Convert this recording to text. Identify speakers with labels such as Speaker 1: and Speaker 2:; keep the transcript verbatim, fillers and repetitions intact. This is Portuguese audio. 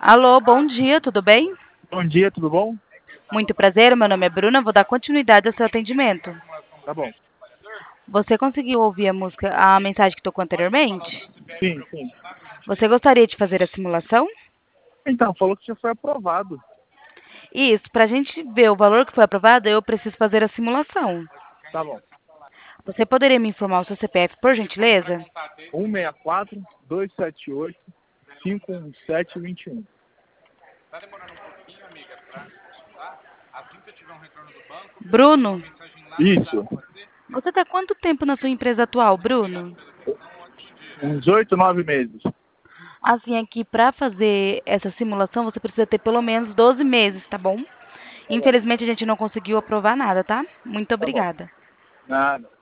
Speaker 1: Alô, bom dia, tudo bem?
Speaker 2: Bom dia, tudo bom?
Speaker 1: Muito prazer, meu nome é Bruna, vou dar continuidade ao seu atendimento.
Speaker 2: Tá bom.
Speaker 1: Você conseguiu ouvir a música, a mensagem que tocou anteriormente?
Speaker 2: Sim, sim.
Speaker 1: Você gostaria de fazer a simulação?
Speaker 2: Então, falou que já foi aprovado.
Speaker 1: Isso, para a gente ver o valor que foi aprovado, eu preciso fazer a simulação.
Speaker 2: Tá bom.
Speaker 1: Você poderia me informar o seu C P F, por gentileza?
Speaker 2: um seis quatro, dois sete oito, cinco um sete, dois um.
Speaker 1: Bruno,
Speaker 2: Isso.
Speaker 1: você está quanto tempo na sua empresa atual, Bruno?
Speaker 2: Uns oito, nove meses.
Speaker 1: Assim, aqui para fazer essa simulação, você precisa ter pelo menos doze meses, tá bom?
Speaker 2: Tá bom.
Speaker 1: Infelizmente, a gente não conseguiu aprovar nada, tá? Muito
Speaker 2: Tá bom.
Speaker 1: obrigada.
Speaker 2: Nada.